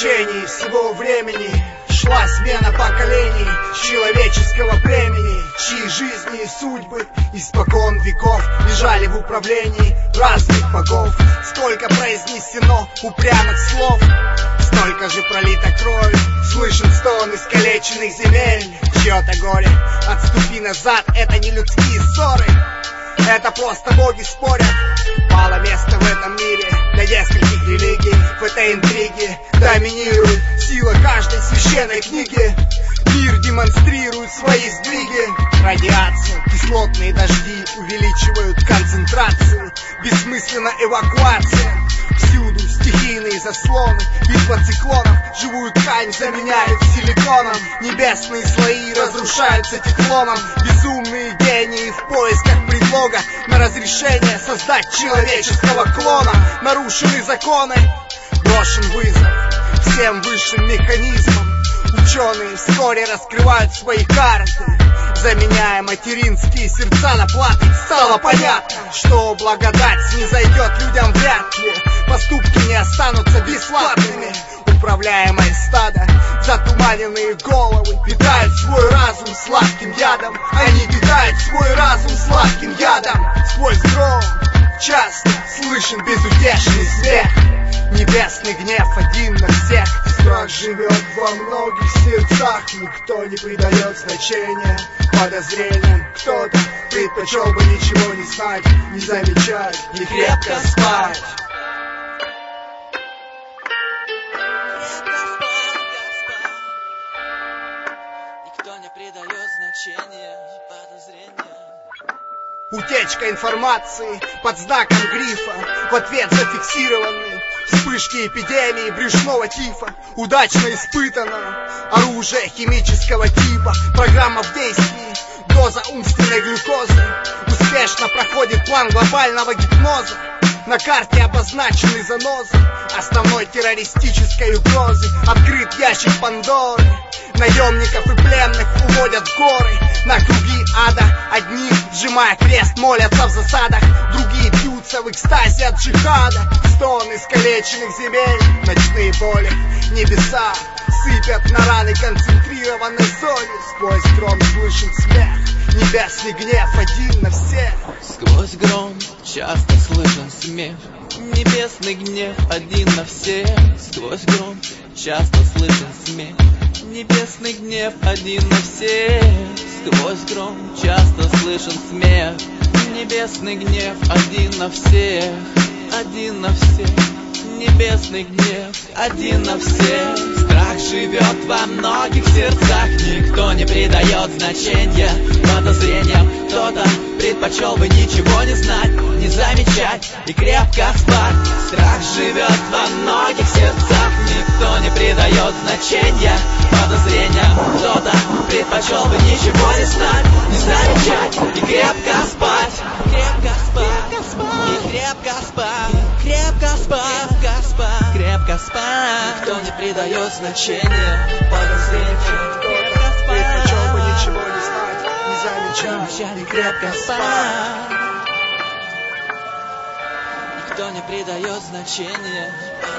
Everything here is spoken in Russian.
течение всего времени шла смена поколений человеческого племени, чьи жизни и судьбы испокон веков лежали в управлении разных богов. Сколько произнесено упрямых слов, столько же пролито крови, слышен стон искалеченных земель. Чье-то горе, отступи назад, это не людские ссоры, это просто боги спорят. Мало места в этом мире для нескольких религий. В этой интриге доминирует сила каждой священной книги. Мир демонстрирует свои сдвиги. Радиация, кислотные дожди увеличивают концентрацию. Бессмысленна эвакуация. Всюду стихийные заслоны, битва циклонов, живую ткань заменяют силиконом. Небесные слои разрушаются тефлоном. Безумные гении в поисках предлога на разрешение создать человеческого клона. Нарушены законы, брошен вызов всем высшим механизмам. Ученые вскоре раскрывают свои карты, заменяя материнские сердца на платы. Стало понятно, что благодать снизойдет людям вряд ли. Поступки не останутся бесплатными. Управляемое стадо, затуманенные головы питают свой разум сладким ядом. Они питают свой разум сладким ядом. Сквозь гром часто слышен безутешный смех. Небесный гнев один на всех. Страх живет во многих сердцах. Никто не придает значения подозрениям. Кто-то предпочел бы ничего не знать, не замечать и крепко спать. Никто не придает значения подозрениям. Утечка информации под знаком грифа, в ответ зафиксированы вспышки эпидемии брюшного тифа. Удачно испытано оружие химического типа. Программа в действии, доза умственной глюкозы. Успешно проходит план глобального гипноза. На карте обозначены занозы основной террористической угрозы. Открыт ящик Пандоры. Наемников и пленных уводят в горы на круги ада. Одни, сжимая крест, молятся в засадах, другие бьются в экстазе от джихада. Стон искалеченных земель, ночные боли, небеса сыпят на раны концентрированной зоне. Сквозь гром слышен смех, небесный гнев один на всех. Сквозь гром часто слышен смех, небесный гнев один на всех. Сквозь гром часто слышен смех, небесный гнев один на всех. Сквозь гром часто слышен смех, небесный гнев один на всех. Один на всех, небесный гнев один на всех. Страх живет во многих сердцах. Никто не придает значения подозрениям. Кто-то предпочел бы ничего не знать, не замечать и крепко спать. Страх живет во многих сердцах. Никто не придает значения подозрениям. Кто-то предпочел бы ничего не знать, не замечать и крепко спать. Крепко спать, и крепко спать, крепко спать, крепко спать, крепко спать. Никто не придает значения подозрениям. Крепко спать, предпочел бы ничего не знать, не замечать и крепко спать. Никто не придает значения